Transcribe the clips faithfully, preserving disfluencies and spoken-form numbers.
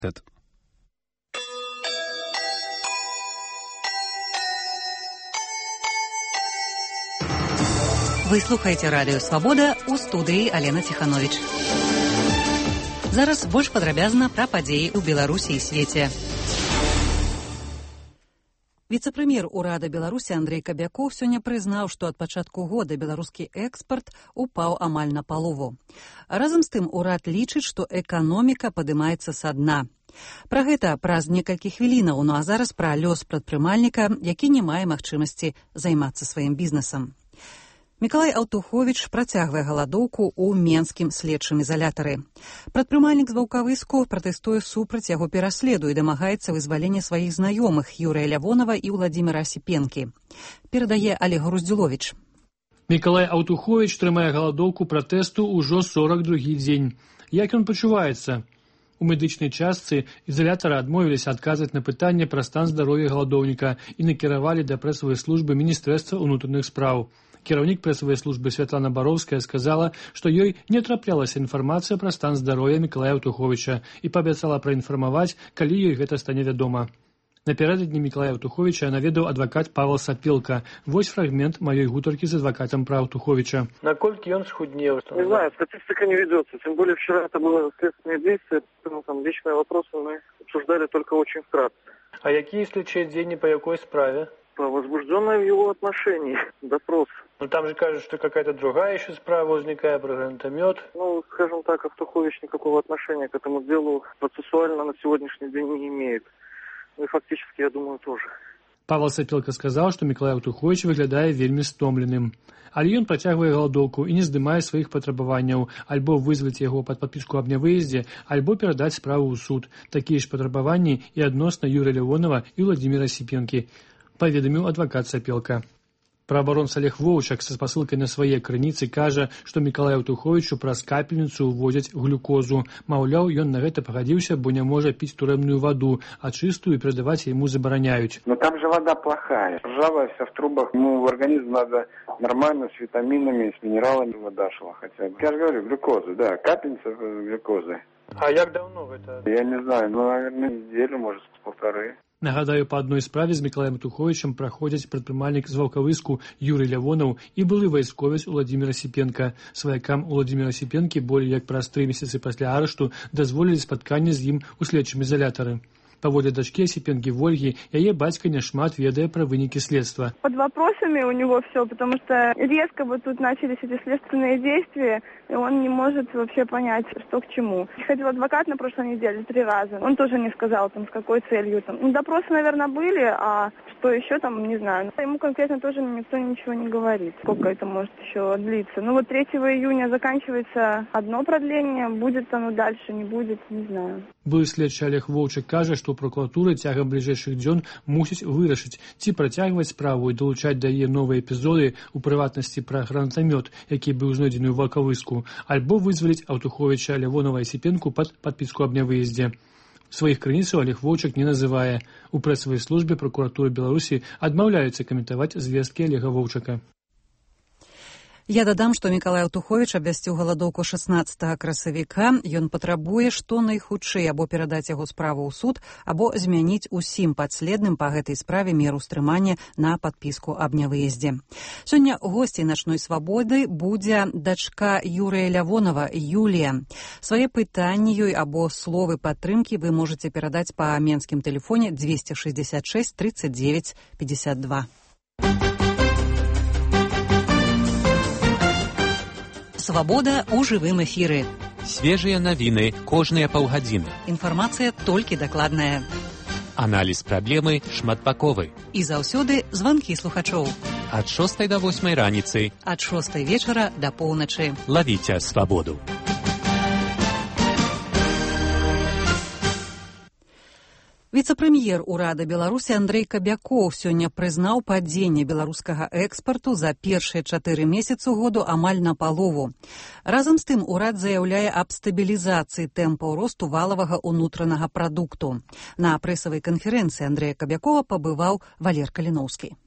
Вы слухаеце радыё «Свабода», у студыі Алена Ціхановіч. Зараз больш падрабязна пра падзеі ў Беларусі і свеце. Віцэ-прэм'ер урада Беларусі Андрэй Кабякоў сёння прызнаў, што ад пачатку года беларускі экспарт упаў амаль на палову. Разам з тым урад лічыць, што эканоміка падымаецца са дна. Пра гэта праз некалькі хвілінаў, ну а зараз пра лёс прадпрымальніка, які не мае магчымасці займацца сваім бізнесам. Мікалай Аўтуховіч працягвае галадоўку ў менскім следчым ізалятары. Прадпрымальнік з Ваўкавыску пратэстуе супраць яго пераследу і дамагаецца вызвалення сваіх знаёмых Юрыя Лявонава і Ўладзіміра Асіпенкі. Перадае Олег Груздзіловіч. Мікалай Аўтуховіч трымае галадоўку пратэсту ўжо сорак другі дзень. Як ён пачуваецца? У медычнай частцы ізалятара адмовіліся адказваць на пытанне пра стан здароўя галадоўніка і накіравалі да прэсавай службы Міністэрства ўнутраных спраў. Кіраўнік прэсавай службы Святлана Бароўская сказала, што ёй не траплялася інфармацыя пра стан здароўя Мікалая Аўтуховіча і паабяцала праінфармаваць, калі ёй гэта стане вядома. Напярэдадні Мікалая Аўтуховіча наведаў адвакат Павел Сапелка. Вось фрагмент маёй гутаркі з адвакатам пра Аўтуховіча. Наколькі ён схуднеў? Не знаю, статистика не ведется. Тем более вчера это было следственное действие, поэтому там личные вопросы мы обсуждали только очень вкратце. А какие следчие деньги по какой справе? По возбужденной в его отношении допрос. Ну там же кажется, что какая-то другая еще справа возникает про гранатомет. Ну, скажем так, Аўтухович никакого отношения к этому делу процессуально на сегодняшний день не имеет. Ну и фактически, я думаю, тоже. Павел Сапелка сказал, что Мікалай Аўтуховіч выглядае вельмі стомленым. Але ён працягвае галадоўку і не здымае сваіх патрабаванняў, альбо вызваць яго пад падпіску аб нявыездзе, альбо перадаць справу ў суд. Такія ж патрабаванні і адносна Юрыя Лявонава і Ўладзіміра Асіпенкі, паведаміў адвакат Сапелка. Праабаронца Олег Воўчак са спасылкай на свае крыніцы кажа, што Мікалаю Аўтуховічу праз капельніцу ўвозяць глюкозу. Маўляў, ён на гэта пагадзіўся, бо не можа піць турэмную ваду, а чыстую перадаваць яму забараняюць. Но там же вода плохая, ржавая вся в трубах. Ему в организм надо нормально, с витаминами, с минералами вода шла хотя бы. Я же говорю, глюкоза, да, капельница глюкозы. А як давно это? Я не знаю, ну, наверное, неделю, может, полторы. Нагадаю, па адной справе з Мікалаем Аўтуховічам праходзяць прадпрымальнік з Ваўкавыску Юрый Лявонаў і былы вайсковец Ўладзімір Асіпенка. Сваякам Ўладзіміра Асіпенкі болей як праз тры месяцы пасля арышту дазволілі спатканне з ім у следчым ізалятары. Паводле дачкі Асіпенкі Вольгі, яе бацька няшмат ведае пра вынікі следства. Под вопросами у него все, потому что резко вот тут начались эти следственные действия, и он не может вообще понять, что к чему. Ходил адвокат на прошлой неделе три раза, он тоже не сказал, там, с какой целью. Там. Ну, допросы, наверное, были, а что еще там, не знаю. Ему конкретно тоже никто ничего не говорит, сколько это может еще длиться. Ну вот третьего июня заканчивается одно продление, будет оно дальше, не будет, не знаю. Былы следчы Олег Воўчак кажа, што прокуратура цягам бліжэйшых дзён мусіць вырашыць, ці працягваць справу і далучаць да яе новыя эпізоды, у прыватнасці пра гранатамёт, які быў знойдзены ў Ваўкавыску, альбо вызваліць Аўтуховіча, Лявонава і Асіпенку пад падпіску аб нявыездзе. Сваіх крыніцаў Олег Воўчак не называе. У прэсавай службе пракуратуры Беларусі адмаўляюцца каментаваць звесткі Олега Воўчака. Я дадам, што Мікалай Аўтуховіч абвясціў галадоўку шаснаццатага красавіка. Ён патрабуе, што найхутчэй або перадаць яго справу ў суд, або змяніць усім падследным па гэтай справе меру стрымання на падпіску аб нявыездзе. Сёння госцей начной свабоды будзе дачка Юрыя Лявонава, Юлія. Свае пытанні ёй або словы падтрымкі вы можаце перадаць па менскім тэлефоне двести шестьдесят шесть тридцать девять пятьдесят два. Свабода ў жывым эфіры. Свежыя навіны кожныя паўгадзіны. Інфармацыя толькі дакладная. Аналіз праблемы шматбаковы. І заўсёды званкі слухачоў. Ад шостай да восьмай раніцы. Ад шостай вечара да поўначы. Лавіце свабоду. Віцэ-прэм'ер урада Беларусі Андрэй Кабякоў сёння прызнаў падзенне беларускага экспарту за першыя чатыры месяцы году амаль на палову. Разам з тым урад заяўляе аб стабілізацыі тэмпаў росту валавага ўнутранага прадукту. На прэсавай канферэнцыі Андрэя Кабякова пабываў Валер Каліноўскі.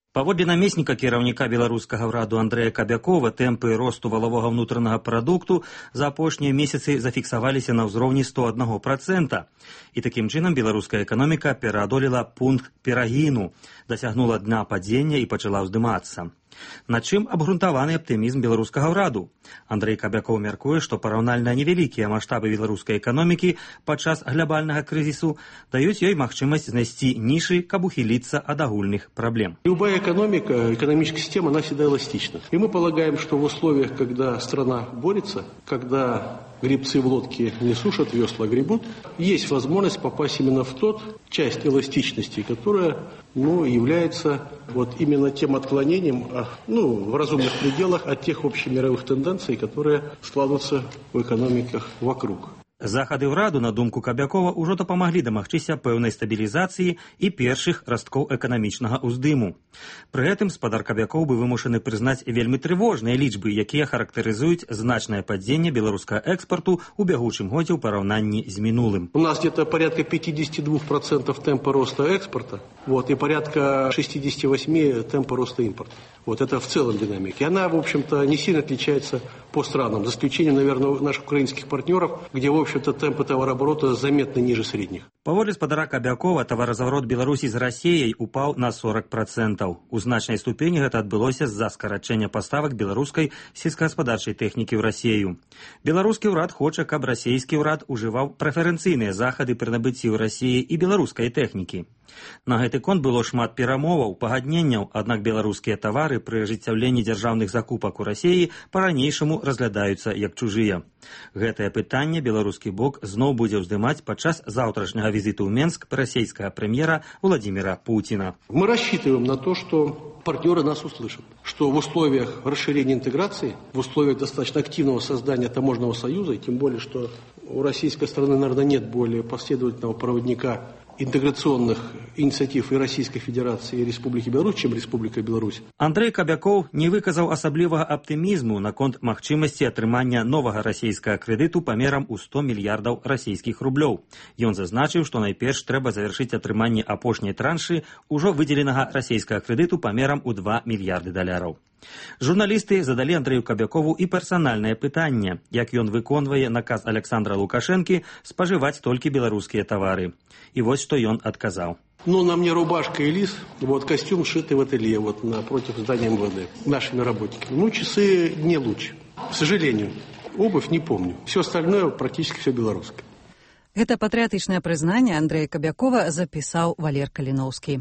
Паводле намесніка кіраўніка беларускага ўраду Андрэя Кабякова, тэмпы росту валавога ўнутранага прадукту за апошнія месяцы зафіксаваліся на ўзроўні сто адзін процент. І такім чынам беларуская эканоміка пераадолела пункт перагіну, дасягнула дна падзення і пачала ўздымацца. На чым абгрунтаваны аптымізм беларускага ўраду? Андрэй Кабякоў мяркуе, што параўнальна невялікія маштабы беларускай эканомікі падчас глобальнага крызісу даюць ёй магчымасць знайсці нішы, каб ухіліцца ад агульных праблем. Любая экономика, экономическая система, она всегда эластична. И мы полагаем, что в условиях, когда страна борется, когда гребцы в лодке не сушат, весла гребут, есть возможность попасть именно в тот часть эластичности, которая ну, является вот именно тем отклонением ну, в разумных пределах от тех общемировых тенденций, которые складываются в экономиках вокруг. Захады ўраду, на думку Кабякова, ужо дапамаглі дамагчыся пэўнай стабілізацыі і першых расткоў эканамічнага ўздыму. Пры гэтым спадар Кабякоў бы вымушаны прызнаць вельмі трывожныя лічбы, якія характарызуюць значнае падзенне беларускага экспарту ў бягучым годзе ў параўнанні з минулым. У нас где-то порядка пятьдесят два процента темпа роста экспорта, вот, и порядка шестьдесят восемь процентов темпа роста импорта. Вот это в целом динамика. И она, в общем-то, не сильно отличается по странам, за исключением, наверное, наших украинских партнеров, где, в общем-то, темпы товарооборота заметно ниже средних. Паводле спадара Кабякова, таваразаварот Беларусі з Расіяй упаў на сорок процентов. У значнай ступені гэта адбылося з-за скарачэння паставак беларускай сельскагаспадарчай тэхнікі ў Расію. Беларускі ўрад хоча, каб расійскі ўрад ужываў прэферэнцыйныя захады пры набыцці ў Расіі і беларускай тэхнікі. На гэты конт было шмат перамоваў, пагадненняў, аднак беларускія тавары пры ажыццяўленні дзяржаўных закупак у Расіі па-ранейшаму разглядаюцца як чужыя. Гэтае пытанне беларускі бок зноў будзе ўздымаць падчас заўтрашняга візіту ў Менск расійскага прэм'ера Владимира Путина. Мы рассчитываем на то, что партнеры нас услышат, что в условиях расширения интеграции, в условиях достаточно активного создания таможенного союза, и тем более, что у российской стороны, наверное, нет более последовательного проводника интеграционных инициатив и Российской Федерации, и Республики Беларусь, чем Республика Беларусь. Андрэй Кабякоў не выказаў асаблівага аптымізму наконт магчымасці атрымання новага расійскага крэдыту памерам у сто мільярдаў расійскіх рублёў. Ён зазначыў, што найперш трэба завяршыць атрыманне апошняй траншы ўжо выдзеленага расійскага крэдыту памерам у два мільярды даляраў. Журналісты задалі Андрэю Кабякову і персанальнае пытанне, як ён выконвае наказ Александра Лукашэнкі спажываць толькі беларускія тавары. І вось што ён адказаў. Ну, на мне рубашка и лис, вот костюм сшитый в ателье, вот напротив здания эм вэ дэ, нашими работниками. Ну, часы не лучше, к сожалению. Обувь не помню. Все остальное практически все белорусское. Гэта патрыятычнае прызнанне Андрэя Кабякова запісаў Валер Каліноўскі.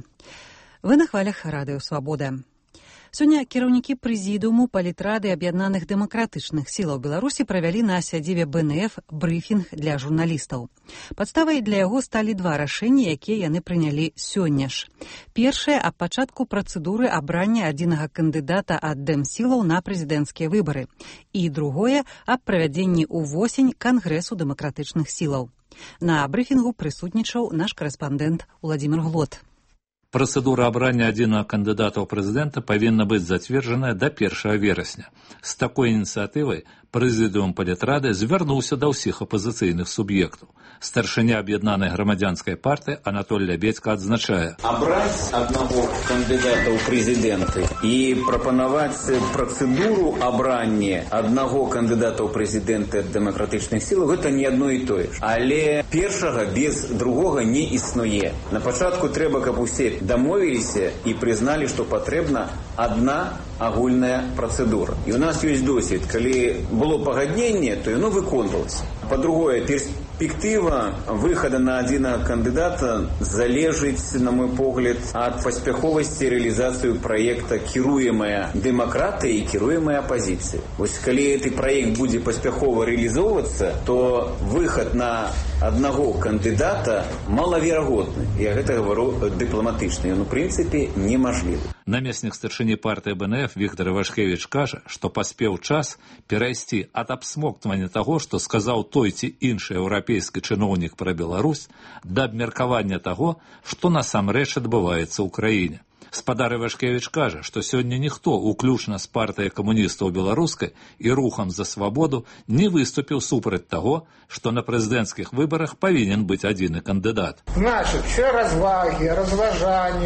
Вы на хвалях Радыё Свабода. Сёння кіраўнікі прэзідыуму палітрады аб'яднаных дэмакратычных сілаў Беларусі правялі на сядзібе бэ эн эф брыфінг для журналістаў. Падставай для яго сталі два рашэнні, якія яны прынялі сёння ж. Першае аб пачатку працэдуры абрання адзінага кандыдата ад дэмсілаў на прэзідэнцкія выбары. І другое аб правядзенні ўвосень кангрэсу дэмакратычных сілаў. На брыфінгу прысутнічаў наш корэспандэнт Владимир Глот. Процедура абрання адзінага кандыдата ў прэзідэнта павінна быць зацверджаная да першага верасня. З такой ініцыятывай прэзідыум палітрады звярнуўся да ўсіх апазіцыйных суб'ектаў. Старшыня аб'яднанай грамадзянскай партыі Анатоль Лябедзька адзначае: абраць аднаго кандыдата ў прэзідэнты і прапанаваць працэдуру абрання аднаго кандыдата ў прэзідэнты дэмакратычных сілаў — гэта не адно і тое ж. Але першага без другога не існуе. На пачатку трэба, каб усе дамовіліся і прызналі, што патрэбна адна агульная працэдура. І ў нас ёсць досвед, калі было пагадненне, то яно выконвалася. Па-другое, перспектыва выхада на адзінага кандыдата залежыць, на мой погляд, ад паспяховасці рэалізацыі праекта кіруемая дэмакратыя і кіруемая апазіцыя. Вось калі гэты праект будзе паспяхова рэалізоўвацца, то выхад на аднаго кандыдата малаверагодны. Я гэта гавару дыпламатычна. Ён, у прынцыпе, немажлівы. Намеснік старшыні партыі бэ эн эф Віктор Івашкевіч кажа, што паспеў час перайсці ад абсмоктвання таго, што сказаў той ці іншы еўрапейскі чыноўнік пра Беларусь, да абмеркавання таго, што насамрэч адбываецца ў краіне. Спадар Івашкевіч кажа, што сёння ніхто, уключна з партыяй камуністаў беларускай і рухам за свабоду, не выступіў супраць таго, што на прэзідэнцкіх выбарах павінен быць адзіны кандыдат. Значит, все разваги, разважанне,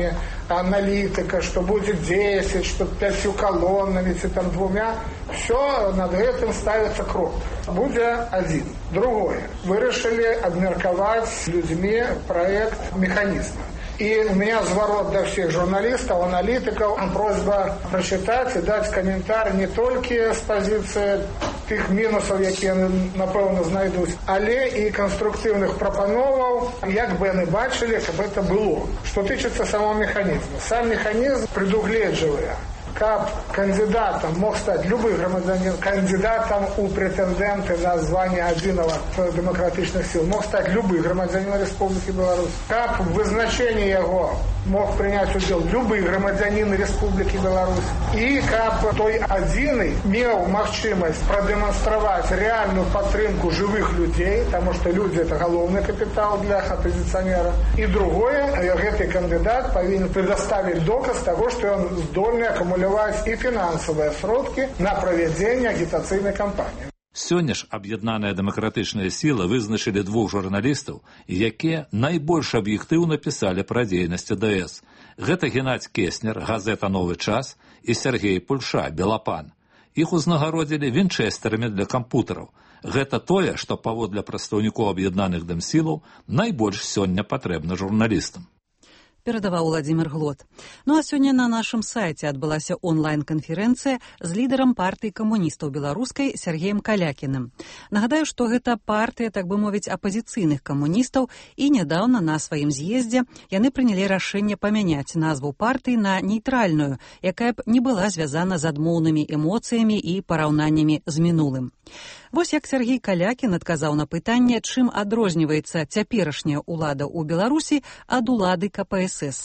аналитика, что будет десять, что пятью колоннами, ці там двумя. Все над этим ставится крок. Будет один. Другое. Вырашили обмерковать с людьми проект механизма. И у меня зворот до всех журналистов, аналитиков, просьба прочитать и дать комментарий не только с позиции тих мінусів, які, напевно, знайдусь, але і конструктивних пропановів, як би не бачили, як це було. Що тичиться самого механізму. Сам механізм предугледжує, как кандидатом мог стать любой громадянин, кандидатом у претендента на звание одного демократичных сил мог стать любой громадянин Республики Беларусь. Как в вызначении его мог принять удел любой громадянин Республики Беларусь. И как той один имел возможность продемонстрировать реальную поддержку живых людей, потому что люди это головный капитал для оппозиционера. И другое, этот кандидат повинен предоставить доказ того, что он здольный аккумулировать и финансовые сродки на проведение агитационной кампании. Сёння ж аб'яднаныя дэмакратычныя сілы вызначылі двух журналістаў, якія найбольш аб'ектыўна пісалі пра дзейнасць АДС. Гэта Геннадзь Кеснер, газета «Новы час», і Сергей Пульша, «Белапан». Іх узнагародзілі вінчэстарамі для кампутараў. Гэта тое, што паводле прадстаўнікоў аб'яднаных дэмсілаў найбольш сёння патрэбна журналістам. Перадаваў Владимир Глот. Ну а сёння на нашым сайце адбылася онлайн-канферэнцыя з лідарам партыі камуністаў беларускай Сергеем Калякіным. Нагадаю, што гэта партыя, так бы мовіць, апазіцыйных камуністаў, і нядаўна на сваім з'ездзе яны прынялі рашэнне памяняць назву партыі на нейтральную, якая б не была звязана з адмоўнымі эмоцыямі і параўнаннямі з мінулым. Вось як Сергей Калякін адказаў на пытанне, чым адрозніваецца цяперашняя ўлада ў Беларусі ад улады ка пэ эс эс.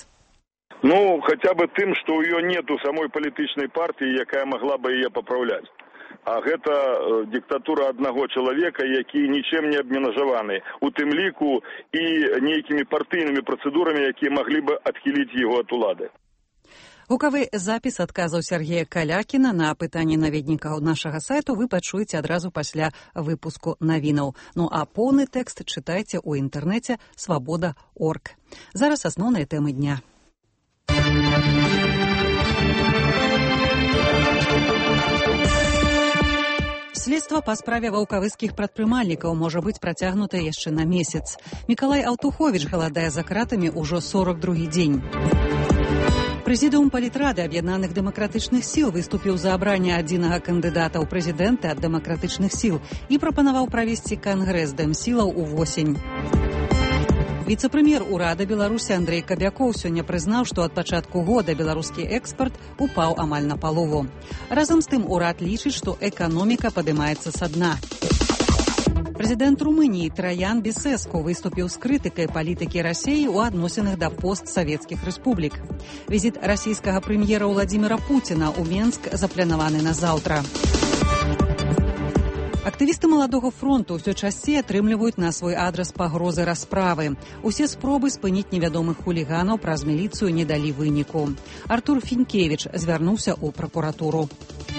Ну, хотя бы тым, што ў ёй нету самой палітычнай партыі, якая могла бы яе папраўляць. А гэта э, диктатура аднаго чалавека, які нічым не абмежаваны, у тым ліку і нейкімі партыйнымі працэдурамі, якія маглі бы адхіліць яго ад улады. Гукавы запіс адказаў Сергея Калякіна на пытанні наведнікаў нашага сайту вы пачуеце адразу пасля выпуску навінаў. Ну а поўны тэкст чытайце ў інтэрнэце свабода точка орг. Зараз асноўныя тэмы дня. Следства па справе ваўкавыскіх прадпрымальнікаў можа быць працягнутае яшчэ на месяц. Мікалай Алтуховіч галадае за кратамі ўжо сорок другі дзень. Прэзідыум палітрады аб'яднаных дэмакратычных сіл выступіў за абранне адзінага кандыдата ў прэзідэнты ад дэмакратычных сіл і прапанаваў правесці кангрэс дэмсілаў увосень. Віцэ-прэм'ер урада Беларусі Андрэй Кабякоў сёння прызнаў, што ад пачатку года беларускі экспарт упаў амаль на палову. Разам з тым урад лічыць, што эканоміка падымаецца са дна. Прэзідэнт Румыніі Траян Бесеску выступіў з крытыкай палітыкі Расіі ў адносінах да постсавецкіх рэспублік. Візіт расійскага прэм'ера Владзіміра Пуціна ў Менск запланаваны на заўтра. Актывісты маладога фронту ўсё часцей атрымліваюць на свой адрас пагрозы расправы. Усе спробы спыніць невядомых хуліганаў праз міліцыю не далі выніку. Артур Фінкевіч звярнуўся ў пракуратуру.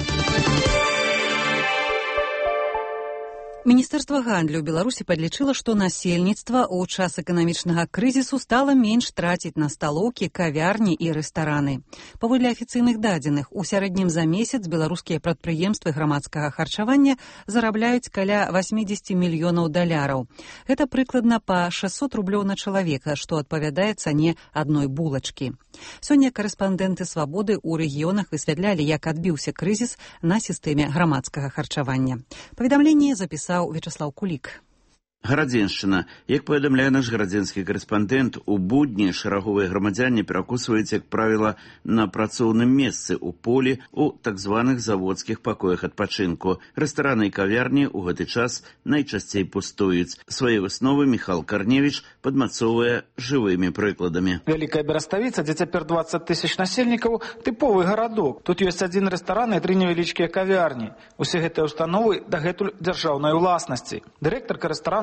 Міністэрства гандлю Беларусі падлічыла, што насельніцтва ў час эканамічнага крызісу стала менш траціць на сталоўкі, кавярні і рэстараны. Паводле афіцыйных дадзеных, у сярэднім за месяц беларускія прадпрыемствы грамадскага харчавання зарабляюць каля восемьдесят мільёнаў даляраў. Гэта прыкладна па шэсцьсот рублёў на чалавека, што адпавядае цане адной булачкі. Сёння карэспандэнты «Свабоды» ў рэгіёнах высвятлялі, як адбіўся крызіс на сістэме грамадскага харчавання. Паведамленне запісаў Вячеслав Кулік. Гарадзеншчына. Як паведамляе наш гарадзенскі карэспандэнт, у будні шараговыя грамадзяне перакусваюць, як правіла, на працоўным месцы ў полі у так званых заводскіх пакоях адпачынку. Рэстараны і кавярні ў гэты час найчасцей пустуюць. Свае высновы Міхал Карневіч падмацоўвае жывымі прыкладамі. Вялікая Бераставіца, дзе цяпер дваццаць тысяч насельнікаў, тыповы гарадок. Тут ёсць адзін рэстаран і тры невялічкія кавярні. Усе гэтыя установы дагэтуль дзяржаўнай уласнасці. Дырэктарка рэстарана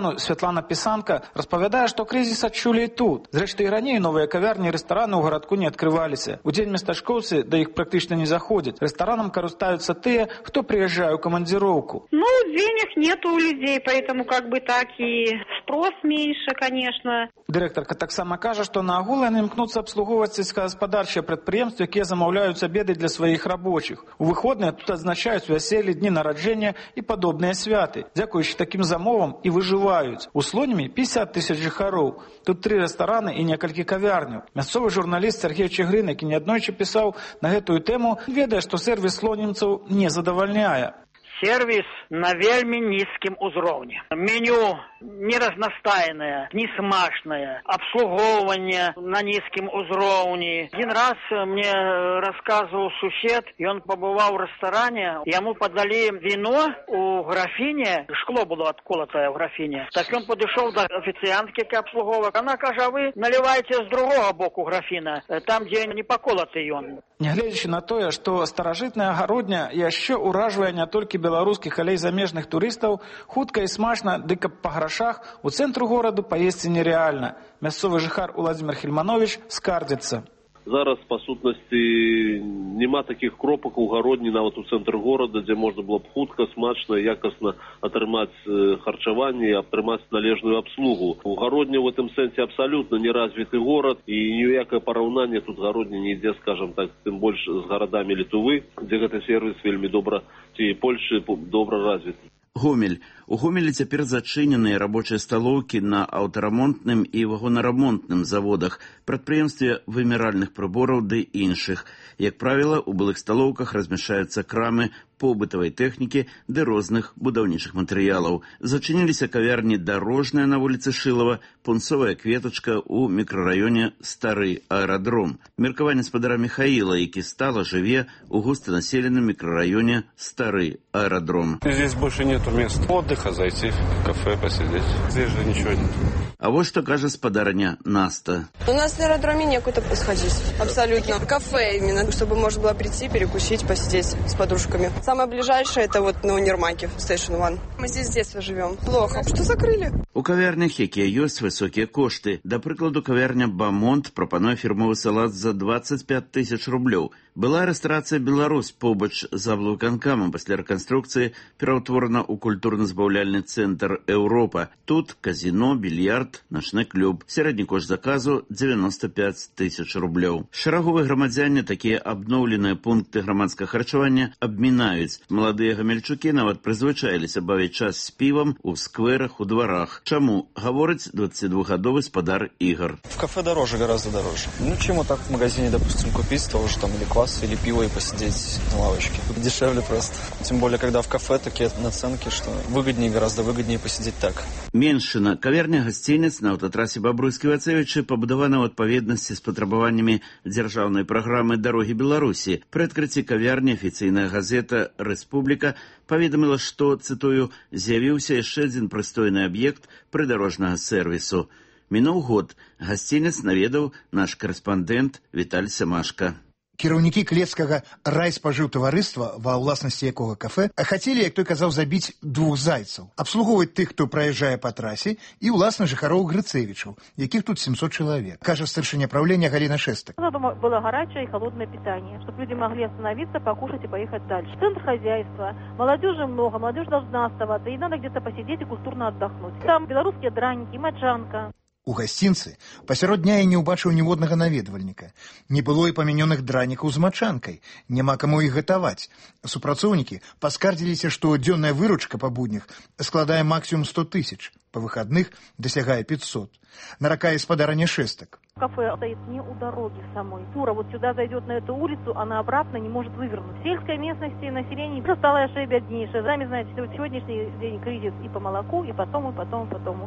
рэстарану Святлана Пісанка распавядае, што крызіс адчулі і тут. Зрэшты, і раней новыя кавярні і рэстараны ў гарадку не адкрываліся. Удзень местачкоўцы да іх практычна не заходзяць. Рэстаранам карыстаюцца тыя, хто прыязджае ў камандзіроўку. Ну, денег нету у людей, поэтому как бы так и спрос меньше, конечно. Дырэктарка таксама кажа, што на агул яны імкнуцца абслугоўваць сельскагаспадарчыя прадпрыемствы, якія замаўляюць абеды для сваіх рабочых. У выходныя тут адзначаюць вяселлі, дні нараджэння і падобныя святы. Дзякуючы такім замовам і выжываюць. У Слонімі пятьдесят тысяч жыхароў. Тут тры рэстараны і некалькі кавярняў. Мясцовы журналіст Сергей Чыгрын, які неаднойчы пісаў на гэтую тэму, ведае, што сервіс слонімцаў не задавальняе. Сервис на вельми низким узроўні. Меню не разнастайное, не смачное, обслуговывание на низким узроўні. Один раз мне рассказывал сусед, и он побывал в ресторане, ему подали вино у графине, шкло было отколотое в графине. Так он подошел до официантки, к обслуговывать. Она каже, а вы наливаете с другого боку графина, там, где не поколотый он. Нягледзячы на тое, што старажытная агародня яшчэ ўражвае не толькі беларускіх, але і замежных турыстаў, хутка і смачна, ды каб па грашах, у цэнтру гораду паесці нерэальна. Мясцовы жыхар Уладзімір Хельманович скардзіцца. Зараз, па сутнасці, няма такіх кропак у гародні, нават у цэнтры горада, дзе можна было б хутка, смачна, якасна атрымаць харчаванне і атрымаць належную абслугу. У гародні в этом сэнсе абсалютна неразвіты горад, і ніякае параўнанне тут гародні не ідзе, скажам так, тым больш з гарадамі Літвы, дзе гэты сервіс вельмі добра, ці Польшы добра развіты. Гомель. У Гомелі цяпер зачыненыя рабочыя сталоўкі на аўтарамонтным і вагонарамонтным заводах, прадпрыемстве вымяральных прыбораў ды іншых. Як правіла, у былых сталоўках размяшчаюцца крамы побытавай тэхнікі ды розных будаўнічых матэрыялаў. Зачыніліся кавярні Дарожная на вуліцы Шылава, Пунцовая кветачка ў мікрараёне Стары аэрадром. Меркаванне спадара Михаіла, які стала жыве ў густанаселеным мікрараёне Стары аэрадром. Здесь больше нету мест отдыха, зайти в кафе, посидеть. Здесь же ничего нет. А вот что кажа спадарня Наста. У нас на аэродроме некуда сходить. Абсолютно. Кафе именно, чтобы можно было прийти, перекусить, посидеть с подружками. Самое ближайшее это вот на Универмаге, Station One. Мы здесь с детства живем. Плохо. Что закрыли? У кавярнях, якія ёсць высокія кошты. Да прыкладу, кавярня Бамонт прапануе фірмовы салат за двадцать пять тысяч рублёў. Была рэстарацыя Беларусь побач з аблвыканкамам, пасля рэканструкцыі пераўтворана ў культурна-збаўляльны цэнтр Еўропа. Тут казіно, більярд, начны клуб. Сярэдні кошт заказу девяносто пять тысяч рублёў. Шараговыя грамадзяне такія абноўленыя пункты грамадскага харчавання абмінаюць. Маладыя гамельчукі нават прызвычаіліся бавіць час з півам у скверах, у дварах. Чаму? Гаворыць двадцатидвухгадовый спадар Игорь. В кафе дороже, гораздо дороже. Ну, чем вот так в магазине, допустим, купить того же там или квас, или пиво и посидеть на лавочке. Дешевле просто. Тем более, когда в кафе такие наценки, что выгоднее, гораздо выгоднее посидеть так. Меншина. Кавярня гостиниц на аўтатрасе Бабруйскі-Вацевічы пабудавана ў адпаведнасці з патрабаваннямі дзяржаўнай праграмы «Дарогі Беларусі». Пры адкрыцці кавярні афіцыйная газета «Рэспубліка» паведаміла, што, цытую, з'явіўся яшчэ адзін прыстойны аб'ект прыдарожнага сэрвісу. Мінуў год. Гасцінец наведаў наш корэспандэнт Віталь Семашка. Кіраўнікі клецкага райспажыўтаварыства, ва ўласнасці якога кафе, хацелі, як той казаў, забіць двух зайцаў, абслугоўваць тых, хто праязджае па трасе, і ўласна жыхароў Грыцевічаў, якіх тут семьсот чалавек. Кажа старшыня правлення Галина Шестак. Дома было горячее и холодное питание, чтобы люди могли остановиться, покушать и поехать дальше. Центр хозяйства, молодежи много, молодежь должна оставаться, и надо где-то посидеть и культурно отдохнуть. Там белорусские драники, мачанка. У гасцінцы пасярод дня я не ўбачыў ніводнага наведвальніка. Не было і памянёных дранікаў з мачанкай, няма каму іх гатаваць. Супрацоўнікі паскардзіліся, што дзённая выручка па буднях складае максімум сто тысяч, па выходных дасягае пятьсот. Наракае спадарня Шестак. Кафе стоит не у дороги самой. Тура вот сюда зайдет на эту улицу, она обратно не может вывернуть. В сельской местности население просто стало еще беднейшее. Сами знаете, сегодняшний день кризис и по молоку, и потом, и потом, и потом.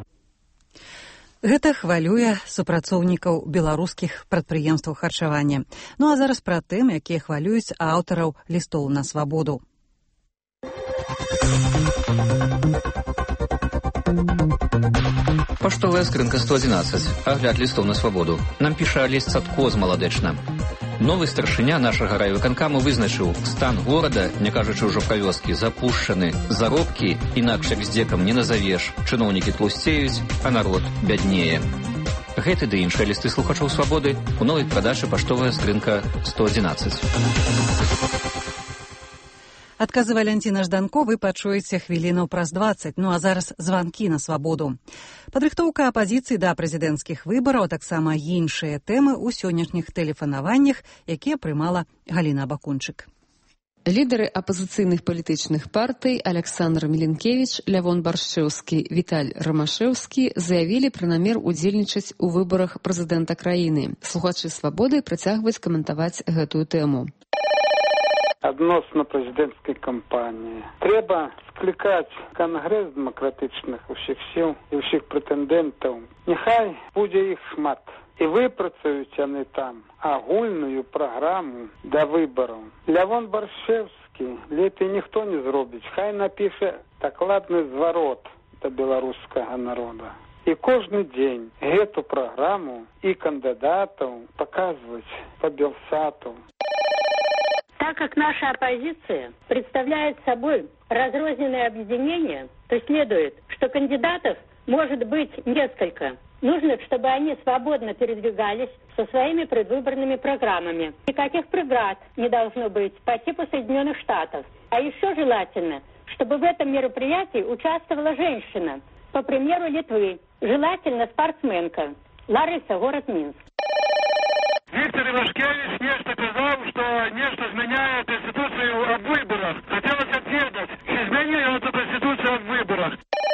Гэта хвалюе супрацоўнікаў беларускіх прадпрыемстваў харчавання. Ну а зараз пра тэм, якія хвалююць аўтараў лістоў на свабоду. Паштовая скрынка сто одиннадцать. Агляд листов на свободу. Нам піша Олесь Цатко з Маладэчна. Новы старшыня нашага райвыканкаму вызначыў, стан горада, не кажучы ўжо пра вёскі, запушчаны, заробкі інакш як здзекам не назавеш, чыноўнікі тлусцеюць, а народ бяднее. Гэты ды іншыя лісты слухачоў свабоды у новай прадачы паштовая скрынка сто адзінаццаць. Адказы Валянціна Жданко вы пачуеце хвілінаў праз дваццаць, ну а зараз званкі на свабоду. Падрыхтоўка апазіцыі да прэзідэнцкіх выбараў, а таксама іншыя тэмы ў сённяшніх тэлефанаваннях, якія прымала Галіна Бакунчык. Лідары апазіцыйных палітычных партый Александр Мілінкевіч, Лявон Баршчэўскі, Віталь Рамашэўскі заявілі пра намер удзельнічаць у выбарах прэзідэнта краіны. Слухачы свабоды працягваюць каментаваць гэтую тэму. Адносно прэзідэнцкай кампаніі. Трэба склікаць кангрэс дэмакратычных усіх сіл і ўсіх прэтэндэнтаў. Няхай будзе іх шмат. І выпрацуюць яны там агульную праграму да выбараў. Лявон Баршчэўскі лепей ніхто не зробіць. Хай напіша дакладны зварот да беларускага народа. І кожны дзень гэту праграму і кандыдатаў паказваць па Белсату. Так как наша оппозиция представляет собой разрозненные объединения, то следует, что кандидатов может быть несколько. Нужно, чтобы они свободно передвигались со своими предвыборными программами. Никаких преград не должно быть по типу Соединенных Штатов. А еще желательно, чтобы в этом мероприятии участвовала женщина, по примеру Литвы, желательно спортсменка. Лариса, город Минск. Виктор Ивашкевич нечто сказал, что нечто изменяет Конституцию об выборах. Хотелось ответить, изменили эту Конституцию об выборах.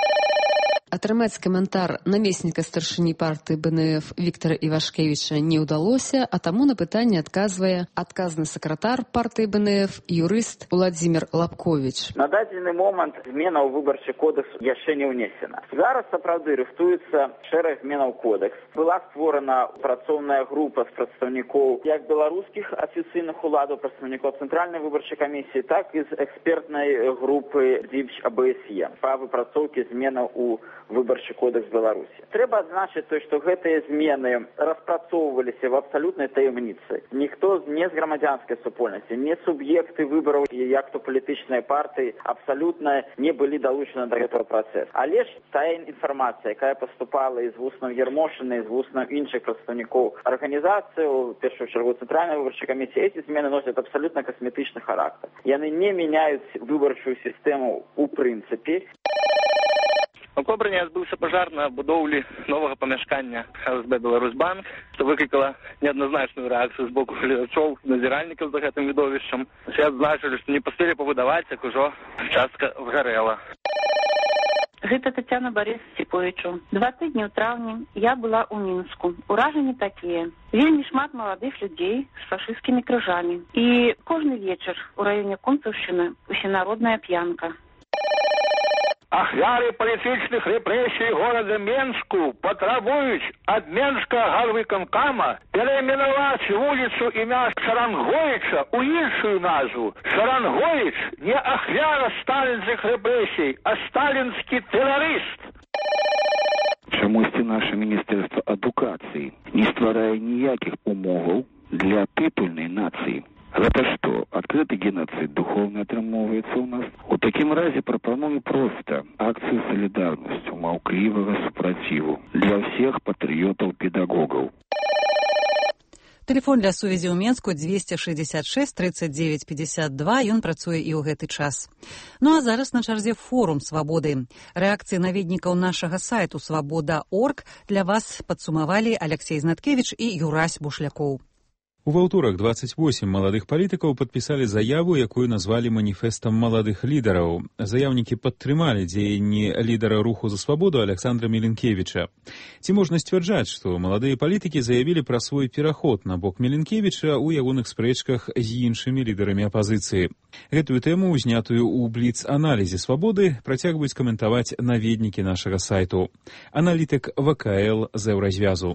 Атрымаць каментар намесніка старшыні партыі БНФ Віктара Івашкевіча не ўдалося, а таму на пытанне адказвае адказны сакратар партыі БНФ, юрыст Владзімір Лапковіч. На дадзены момант змена ў выбарчы кодэкс яшчэ не ўнесена. Зараз, сапраўды, рыхтуецца шэраг зменаў кодэкс. Была створана працоўная група з прадстаўнікоў як беларускіх афіцыйных уладаў, прадстаўнікоў Цэнтральнай выбарчай камісіі, так і з экспертнай групы ДЗІПЧ АБСЕ па выпрацоўкі зменаў у выбарчы кодэкс Беларусі. Трэба адзначыць той, што гэтыя змены распрацоўваліся в абсалютнай таямніцы. Ніхто не з грамадзянскай супольнасці, не суб'екты выбараў, як то палітычныя партыі, абсалютна не былі далучаны да гэтага працэсу. Але ж тая інфармацыя, якая паступала з вуснаў Ермошына, з вуснаў іншых прадстаўнікоў арганізацыі, у першую чаргу Цэнтральнай выбарчай камісіі, эти змены носят абсалютна касметычны характар. Яны не мяняюць выбарчую сістэму ў прынцыпе. У Кобрані адбыўся пажар на будоўлі новага памяшкання ЛСБ Беларусьбанк, што выклікала неадназначную рэакцыю з боку гледачоў, назіральнікаў за гэтым відовішчам. Усе адзначылі, што не паспелі пабудаваць, як ужо частка згарэла. Гэта Тацяна Барыс Сіповічу. Два тыдні ў траўні я была ў Мінску. Уражанні такія. Вельмі шмат маладых людзей з фашысцкімі крыжамі. І кожны вечар у раёне Кунцаўшчыны усенародная п'янка. Ахвяры палітычных рэпрэсій горада Менску патрабуюць ад Менскага гарвыканкама перайменаваць вуліцу імя Шарангоіча ў іншую назву. Шарангоіч не ахвяра сталінскіх рэпрэсій, а сталінскі тэрарыст. Чамусьці наша міністэрства адукацыі не стварае ніякіх умоваў для тытульнай нацыі. Гэта што, адкрыты геноцид духовны атрымоўваецца ў нас? У такім разе прапаную проста акцыю салідарнасцю маўклівага супраціву для ўсіх патрыётаў-педагогаў. Тэлефон для сувязі ў Менску дзвесце шэсцьдзесят шэсць трыццаць дзевяць пятьдесят два, ён працуе і ў гэты час. Ну а зараз на чарзе форум свабоды. Рэакцыі наведнікаў нашага сайту свабода точка орг для вас падсумавалі Алексей Знаткевіч і Юрась Бушлякоў. У ваўторак двадцать восемь маладых палітыкаў падпісалі заяву, якую назвалі маніфестам маладых лідараў. Заяўнікі падтрымалі дзеянні лідара руху за свабоду Александра Мілінкевіча. Ці можна сцвярджаць, што маладыя палітыкі заявілі пра свой пераход на бок Мілінкевіча ў ягоных спрэчках з іншымі лідарамі апазіцыі. Гэтую тэму, узнятую ў бліц-аналізе свабоды, працягваюць каментаваць наведнікі нашага сайту. Аналітык ВКЛ з Еўразвязу.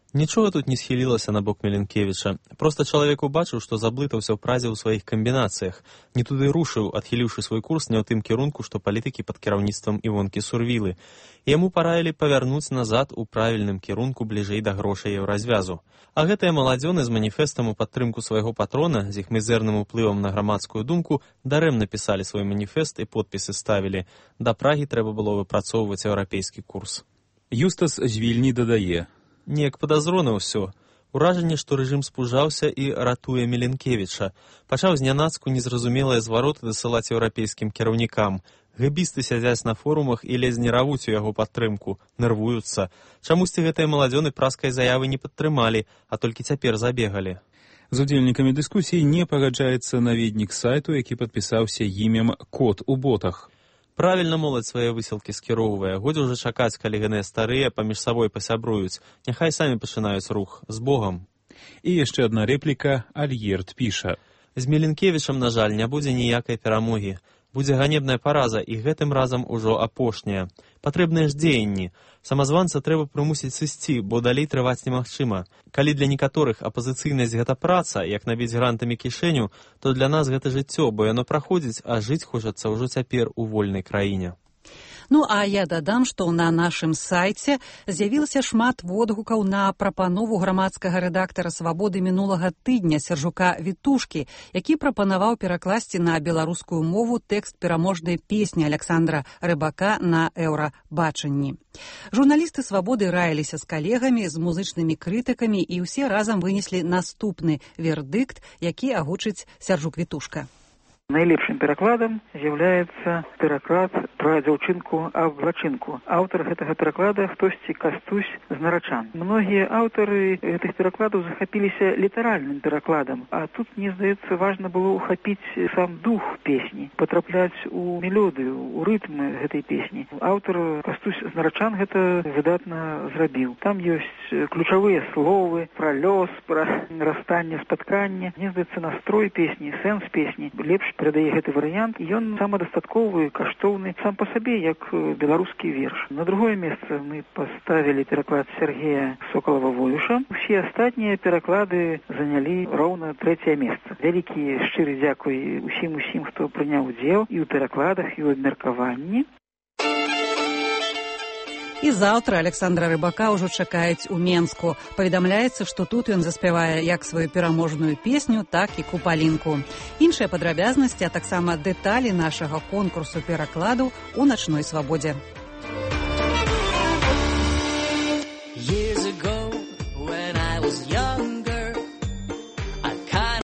Нічога тут не схілілася на бок Міленкевіча. Проста чалавек убачыў, што заблытаўся ў празе ў сваіх камбінацыях. Не туды рушыў, адхіліўшы свой курс не ў тым кірунку, што палітыкі пад кіраўніцтвам Івонкі Сурвілы. Яму параілі павярнуць назад у правільным кірунку бліжэй да грошай еўразвязу. А гэтыя маладзёны з маніфестам у падтрымку свайго патрона, з іх мізэрным уплывам на грамадскую думку, дарэмна пісалі свой маніфест і подпісы ставілі. Да Прагі трэба было выпрацоўваць еўрапейскі курс. Юстас з Вільні дадае: Неяк падазрона ўсё. Уражанне, што рэжым спужаўся і ратуе Міленкевіча. Пачаў знянацку незразумелыя звароты дасылаць еўрапейскім кіраўнікам. Гэбісты сядзяць на форумах і ледзь не равуць у яго падтрымку, нервуюцца. Чамусьці гэтыя маладзёны праскай заявы не падтрымалі, а толькі цяпер забегалі. З удзельнікамі дыскусіі не пагаджаецца наведнік сайту, які падпісаўся імем «Кот у ботах». Правільна моладзь свае высілкі скіроўвае. Годзе ўжо чакаць, калі гэныя старыя паміж сабой пасябруюць. Няхай самі пачынаюць рух. З Богам. І яшчэ адна рэпліка. Альерт піша: З Міленкевічам, на жаль, не будзе ніякай перамогі. Будзе ганебная параза, і гэтым разам ужо апошняя. Патрэбныя ж дзеянні. Самазванца трэба прымусіць сысці, бо далей трываць немагчыма. Калі для некаторых апазіцыйнасць гэта праца, як набіць грантамі кішэню, то для нас гэта жыццё, бо яно праходзіць, а жыць хочацца ўжо цяпер у вольнай краіне. Ну, а я дадам, што на нашым сайце з'явілася шмат водгукаў на прапанову грамадскага рэдактара «Свабоды» мінулага тыдня Сяржука Вітушкі, які прапанаваў перакласці на беларускую мову тэкст пераможнай песні Александра Рыбака на еўрабачанні. Журналісты «Свабоды» раіліся з калегамі, з музычнымі крытыкамі, і ўсе разам вынеслі наступны вердыкт, які агучыць Сяржук Вітушка. Найлепшым перакладам з'яўляецца пераклад пра дзяўчынку Аблачынку. Аўтар гэтага пераклада хтосьці Кастусь з Нарачан. Многія аўтары гэтых перакладаў захапіліся літаральным перакладам, а тут, мне здаецца, важна было ухапіць сам дух песні, патрапляць у мелодыю, у рытм гэтай песні. Аўтар Кастусь з Нарачан гэта выдатна зрабіў. Там ёсць ключавыя словы пра лёс, пра расстанне, спатканне. Мне здаецца, настрой песні, сэнс песні лепш перадае гэты варыянт, і ён самадастатковы, каштоўны сам па сабе, як беларускі верш. На другое месца мы паставілі пераклад Сергея Сокалава-Воюша. Усе астатнія пераклады занялі роўна трэцяе месца. Вялікі шчыры дзякуй усім усім, хто прыняў удзел і ў перакладах, і ў абмеркаванні. І заўтра Александра Рыбака ўжо чакаюць у Менску. Паведамляецца, што тут ён заспявае як сваю пераможную песню, так і купалінку. Іншыя падрабязнасці, а таксама дэталі нашага конкурсу перакладу ў начной свабодзе. Years ago, when I was young,